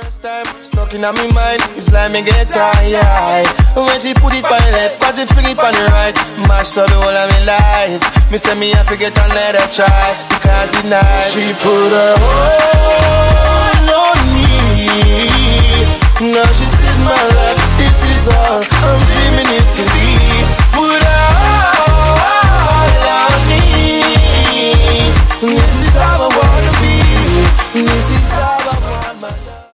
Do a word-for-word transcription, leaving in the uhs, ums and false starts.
First time, stuck in my mind, it's like me get tired. When she put it on the left, but she fling it on the right, mash up the whole of my life. Me say me I forget and let her try, because it's nice. She put her whole